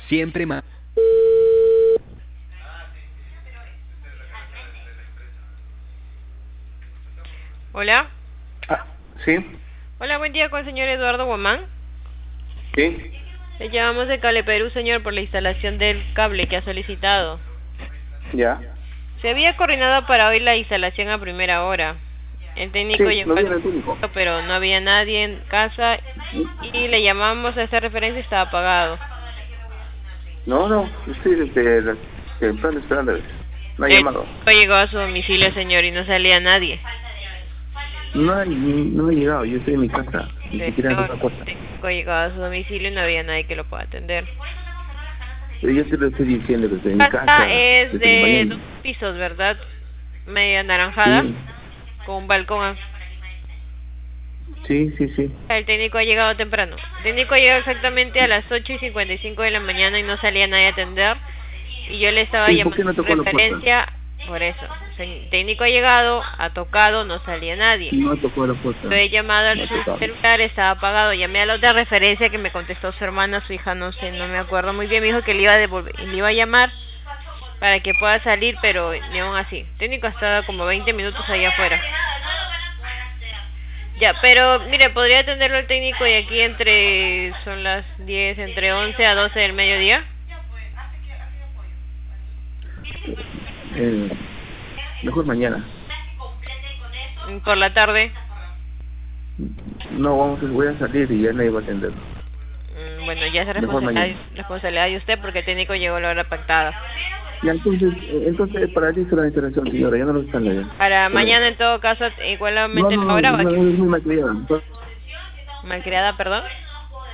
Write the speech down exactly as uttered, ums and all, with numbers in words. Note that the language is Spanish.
siempre más. Hola. Ah, ¿sí? Hola, buen día con el señor Eduardo Guamán. ¿Sí? Le llamamos de Cable Perú, señor, por la instalación del cable que ha solicitado. Ya. Se había coordinado para hoy la instalación a primera hora. El técnico Sí, llegó no al viene el técnico. pero no había nadie en casa y le llamamos a esta referencia y estaba apagado. No, no, estoy desde la- temprano esperando. No ha El llamado. técnico llegó a su domicilio, señor, y no salía nadie. No, hay, no ha llegado, yo estoy en mi casa. Ni siquiera en Señor, otra cosa. el técnico llegó a su domicilio y no había nadie que lo pueda atender. Pero yo te lo estoy diciendo que estoy en mi La casa casa. es desde de mañana. dos pisos, ¿verdad? Media anaranjada, Sí, con un balcón. sí, sí, sí. El técnico ha llegado temprano. El técnico llegó exactamente a las ocho y cincuenta y cinco de la mañana y no salía nadie a atender. Y yo le estaba Sí, ¿por qué llamando no tocó la puerta? referencia por eso. El técnico ha llegado, ha tocado, no salía nadie. No tocó la puerta. Yo he llamado No al tocaba. celular, estaba apagado. Llamé a la otra referencia que me contestó su hermana, su hija, no sé, no me acuerdo muy bien. Me dijo que le iba a devolver, le iba a llamar para que pueda salir, pero ni aún así. El técnico ha estado como veinte minutos allá afuera. Ya, pero mire, podría atenderlo el técnico y aquí entre, son las diez, entre once a doce del mediodía. Eh, mejor mañana. Por la tarde. No, vamos, a- voy a salir y ya nadie va a atender. Mm, Bueno, ya es Mejor responsabilidad, mañana. responsabilidad de usted porque el técnico llegó a la hora pactada. Ya, entonces, eh, entonces para ti es la instalación, señora, ya no lo están leyendo. Para Pero- mañana, en todo caso, No, igualmente no, la hora no, va no, a es muy malcriada. malcriada, perdón.